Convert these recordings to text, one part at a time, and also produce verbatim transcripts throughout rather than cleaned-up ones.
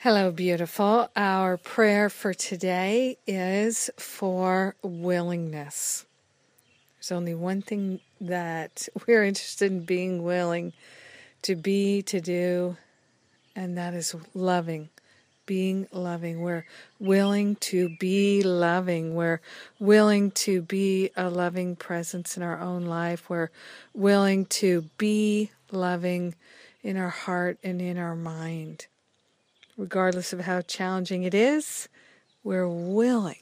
Hello, beautiful. Our prayer for today is for willingness. There's only one thing that we're interested in being willing to be, to do, and that is loving. Being loving. We're willing to be loving. We're willing to be a loving presence in our own life. We're willing to be loving in our heart and in our mind. Regardless of how challenging it is, we're willing.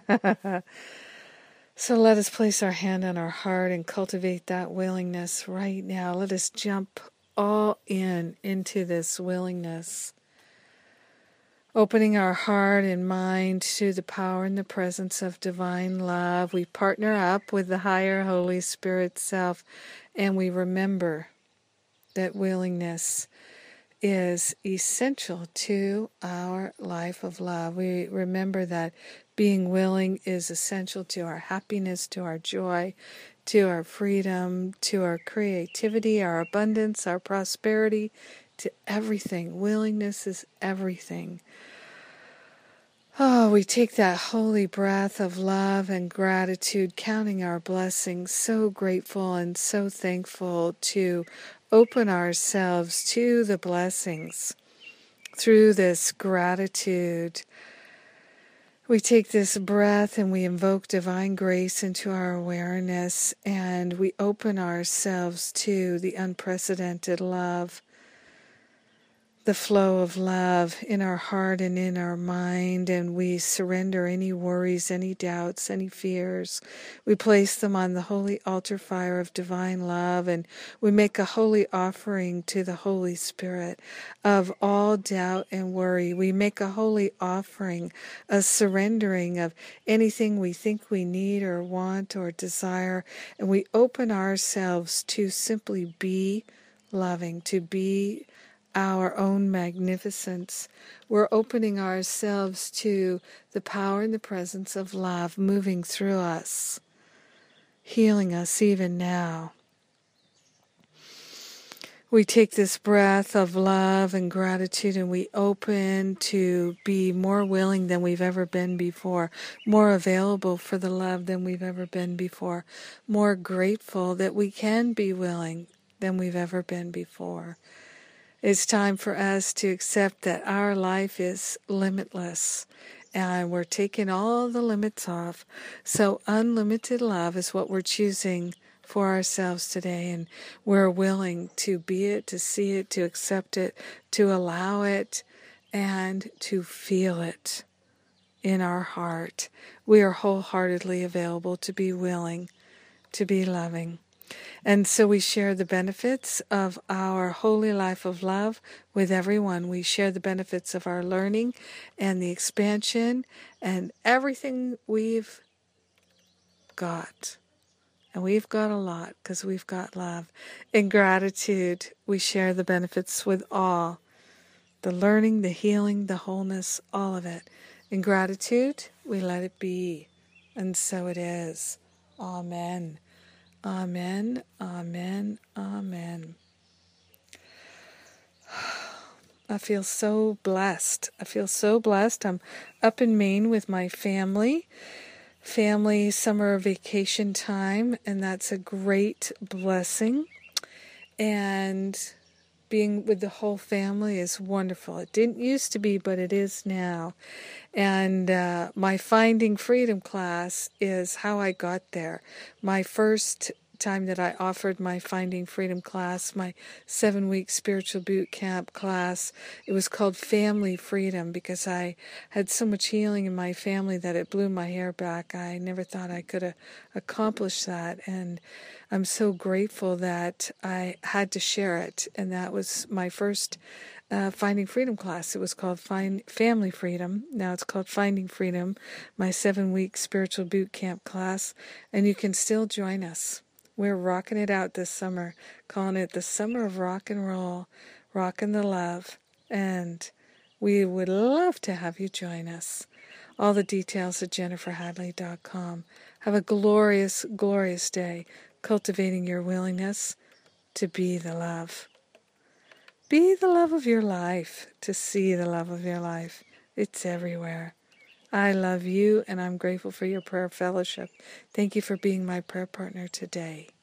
So let us place our hand on our heart and cultivate that willingness right now. Let us jump all in into this willingness. Opening our heart and mind to the power and the presence of divine love, we partner up with the higher Holy Spirit self, and we remember that willingness is essential to our life of love. We remember that being willing is essential to our happiness, to our joy, to our freedom, to our creativity, our abundance, our prosperity, to everything. Willingness is everything. Oh, we take that holy breath of love and gratitude, counting our blessings, so grateful and so thankful to open ourselves to the blessings through this gratitude. We take this breath and we invoke divine grace into our awareness, and we open ourselves to the unprecedented love, the flow of love in our heart and in our mind, and we surrender any worries, any doubts, any fears. We place them on the holy altar fire of divine love, and we make a holy offering to the Holy Spirit of all doubt and worry. We make a holy offering, a surrendering of anything we think we need or want or desire, and we open ourselves to simply be loving, to be our own magnificence. We're opening ourselves to the power and the presence of love moving through us, healing us even now. We take this breath of love and gratitude and we open to be more willing than we've ever been before, more available for the love than we've ever been before, more grateful that we can be willing than we've ever been before. It's time for us to accept that our life is limitless and we're taking all the limits off. So unlimited love is what we're choosing for ourselves today, and we're willing to be it, to see it, to accept it, to allow it, and to feel it in our heart. We are wholeheartedly available to be willing, to be loving. And so we share the benefits of our holy life of love with everyone. We share the benefits of our learning and the expansion and everything we've got. And we've got a lot because we've got love. In gratitude, we share the benefits with all. The learning, the healing, the wholeness, all of it. In gratitude, we let it be. And so it is. Amen. Amen, amen, amen. I feel so blessed. I feel so blessed. I'm up in Maine with my family. Family summer vacation time, and that's a great blessing. And being with the whole family is wonderful. It didn't used to be, but it is now. And uh, my Finding Freedom class is how I got there. My first time that I offered my Finding Freedom class, my seven-week spiritual boot camp class, it was called Family Freedom because I had so much healing in my family that it blew my hair back. I never thought I could uh, accomplish that, and I'm so grateful that I had to share it, and that was my first Uh, Finding Freedom class. It was called Find Family Freedom. Now it's called Finding Freedom, my seven-week spiritual boot camp class, and you can still join us. We're rocking it out this summer, calling it the summer of rock and roll, rocking the love, and we would love to have you join us. All the details at jennifer hadley dot com. Have a glorious, glorious day, cultivating your willingness to be the love. Be the love of your life, to see the love of your life. It's everywhere. I love you, and I'm grateful for your prayer fellowship. Thank you for being my prayer partner today.